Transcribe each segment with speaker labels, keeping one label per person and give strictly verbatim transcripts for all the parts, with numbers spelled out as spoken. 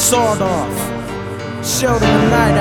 Speaker 1: Sawed Off, Sheldon the Night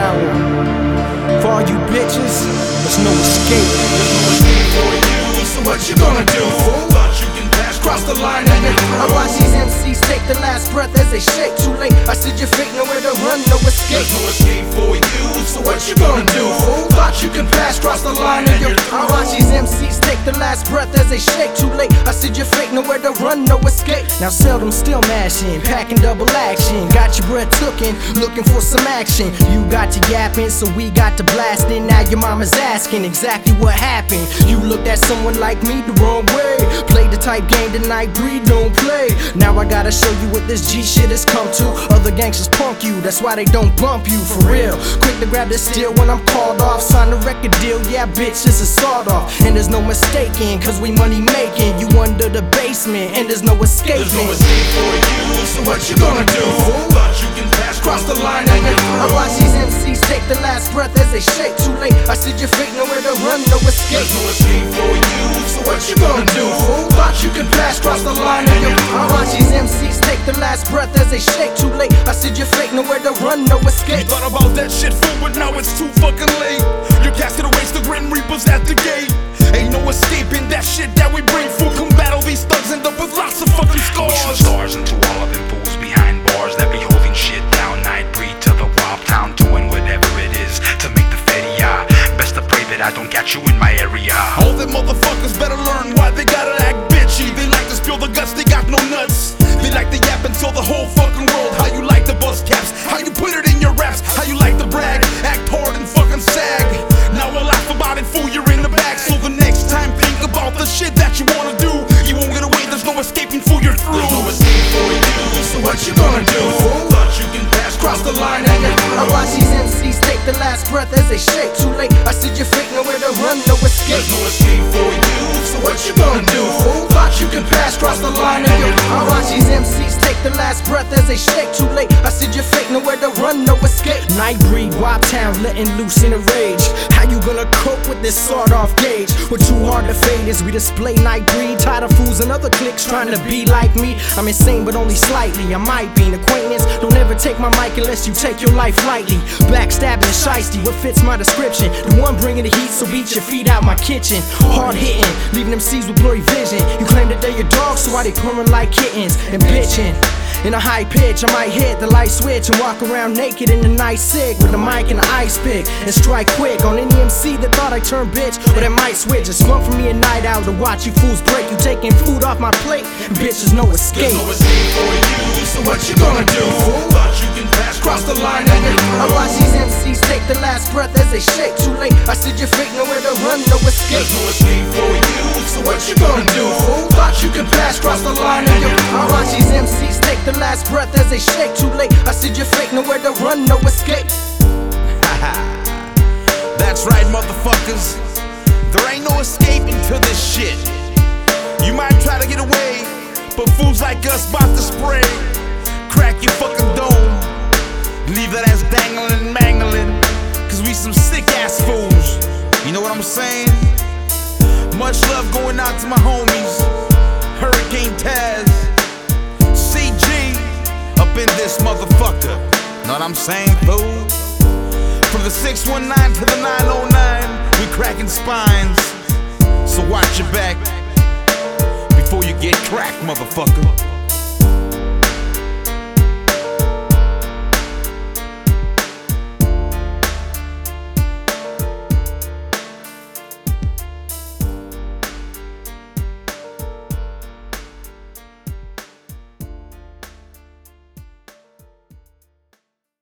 Speaker 1: Owl. For all you bitches, there's no escape.
Speaker 2: There's no escape for you, so what you gonna do? Thought you can pass, cross the line and then
Speaker 1: I watch these M Cs take the last breath as they shake. Too late, I said your fate, nowhere to run, no escape.
Speaker 2: There's no escape for you, so what you gonna do? Thought you can pass, cross the line and you're
Speaker 1: I watch these M Cs take the last breath as they shake. Too late, I said your fate, nowhere to run, no escape. Now seldom still mashing, packing double action. Got your breath tookin', looking for some action. You got to yapping, so we got to blasting. Now your mama's asking exactly what happened. You looked at someone like me the wrong way. Played the type game that Nightbreed don't play. Now I gotta show you what this G shit has come to. Other gangsters punk you, that's why they don't bump you, for real. Quick to grab the steel when I'm called off. Sign a record deal, yeah bitch, it's a sawed off. And there's no mistaking, cause we money making. You under the basement, and there's no escaping.
Speaker 2: There's no escape for you, so what you gonna do? Thought you can pass, cross the line and you're
Speaker 1: I watch these M Cs take the last breath as they shake. Too late, I said your fate, nowhere to run, no escape.
Speaker 2: There's no escape for you, so what you gonna do? Thought you can pass, cross the line and you're
Speaker 1: I watch these M Cs take the last breath as they shake. Too late, I said your fate, nowhere to run, no escape.
Speaker 3: You thought about that shit fool, but now it's too fucking late. Your casket awaits the Grim Reapers at the gate. Ain't no escaping that shit that we bring. Fool, come battle these thugs, end up with lots of fucking scars.
Speaker 4: Pushing stars into all of them fools behind bars that be holding shit down. Nightbreed to the wild town, doing whatever it is to make the feria. Best to pray that I don't catch you in my area.
Speaker 3: All them motherfuckers better learn why they gotta act bitchy. They like to spill the guts, they got no nuts. They like to yap and tell the whole fucking world how you like the bust caps, how you put it in your raps, how you like to brag, act hard and fucking sag. Now we'll laugh about it, fool, you're in the back. So the next time think about the shit that you wanna do. You won't get away, there's no escaping, fool, you're through.
Speaker 2: There's no escape for you, so what you gonna do? Thought you can pass, cross the line and you're
Speaker 1: I watch these M Cs take the last breath as they shake. Too late, I said your fate, nowhere to run, no escape.
Speaker 2: There's no escape for you, so what you gonna do? Thought you can pass, cross the line and you're
Speaker 1: I watch these M Cs take the last breath as they shake. Too late, I said your fate, nowhere to run, no escape. Nightbreed, Wild Town, letting loose in a rage. How you gonna cope with this sawed off gauge? We're too hard to fade as we display Nightbreed. Tired of fools and other cliques trying to be like me. I'm insane but only slightly, I might be an acquaintance. Don't ever take my mic unless you take your life lightly. Backstabbing, shiesty, what fits my description? The one bringing the heat, so beat your feet out my kitchen. Hard hitting, leaving them C's with blurry vision. You claim that they're your dogs, so why they purring like kittens and bitching? In a high pitch, I might hit the light switch and walk around naked in the night sick with a mic and an ice pick and strike quick on any M C that thought I turned bitch, or that might switch. It's fun for me a night out to watch you fools break. You taking food off my plate, and bitch, there's no escape.
Speaker 2: There's no escape for you, so what you gonna do? Thought you can pass, cross the line and you're
Speaker 1: I watch these M Cs take the last breath as they shake. Too late, I said your fate, nowhere to run, no escape.
Speaker 2: There's no escape for you, so what you gonna do? Thought you can pass, cross the line and you're
Speaker 1: I watch these M Cs take the last breath as they shake. Too late, I said your fate, nowhere to run, no escape.
Speaker 3: That's right, motherfuckers. There ain't no escaping to this shit. You might try to get away, but fools like us bout to spray. Crack your fucking dome, leave that ass dangling and mangling, cause we some sick ass fools. You know what I'm saying? Much love going out to my homies, Hurricane Taz, C G, up in this motherfucker. Know what I'm saying, fool? From the six one nine to the nine oh nine, we cracking spines. So watch your back before you get cracked, motherfucker.